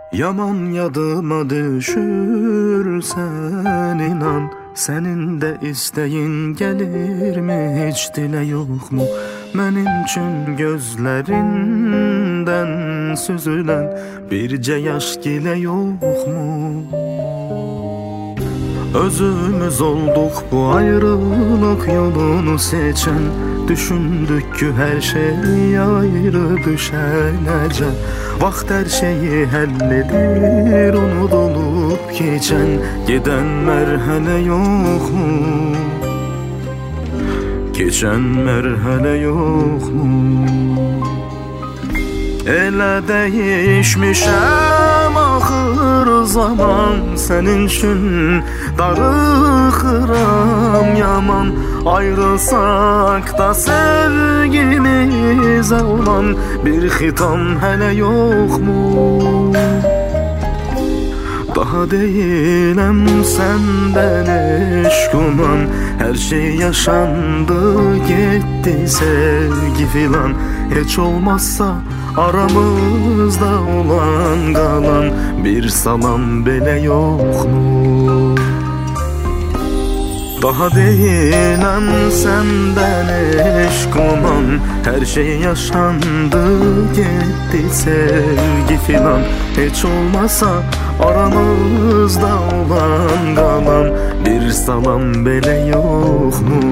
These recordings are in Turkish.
Yaman yadıma düşürsen inan, senin de isteyin gelirmi, hiç dile yok mu? Benim için gözlerinden süzülen birce yaş gile yok mu? Özümüz olduk bu ayrılık yolunu seçen, düşündük ki her şey ayrı düşenece. Vaxt her şeyi halledir, unutulup geçen, giden merhale yok mu? Geçen merhale yok mu? Elə değişmişəm axır zaman, senin için darıxıram yaman. Ayrılsak da sevgimize olan bir xitam hələ yok mu? Daha değilim senden eşkuman, her şey yaşandı gitti sevgi filan. Hiç olmazsa aramızda olan kalan bir salam bile yok mu? Daha değilim senden eşkuman, her şey yaşandı gitti sevgi filan. Hiç olmazsa aramızda olan kalan bir salam bile yok mu?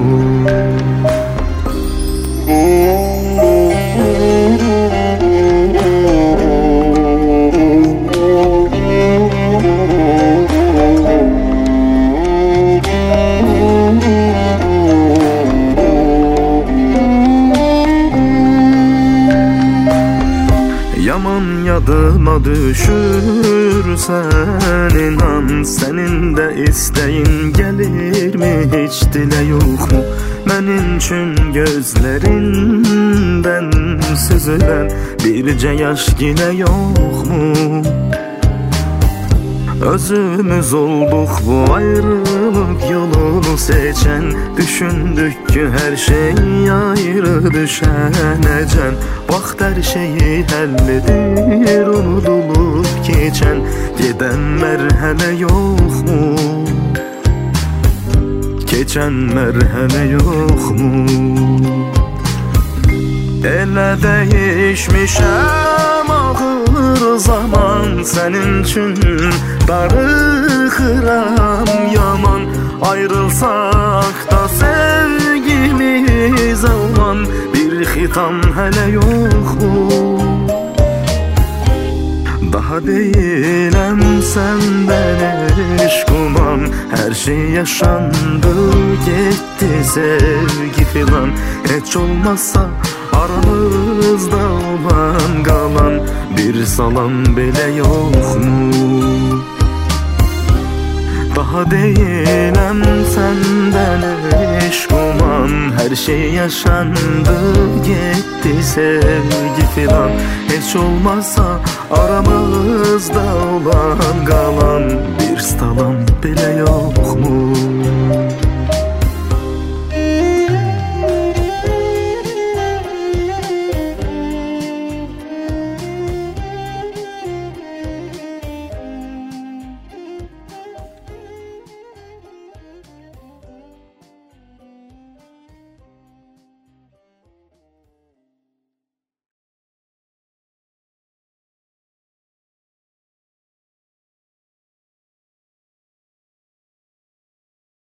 Yaman yadıma düşürsen inan, senin de isteyin gelirmi, hiç dile yok mu? Benim için gözlerinden süzülen birce yaş yine yok mu? Özümüz olduk bu ayrılık yolunu seçen, düşündük ki her şey ayrı düşenecen. Vaxt her şeyi halledir, unutulup geçen, giden merhale yok mu? Geçen merhale yok mu? Elə değişmişəm ağır zaman, senin için darıxıram yaman. Ayrılsak da sevgimize olan bir xitam hələ yok mu? Daha değilim senden eşkuman, her şey yaşandı gitti sevgi filan. Hiç olmazsa aramızda olan kalan bir salam bile yok mu? Daha değilim senden eşkuman, her şey yaşandı gitti sevgi filan. Hiç olmazsa aramızda olan kalan bir salam bile yok mu?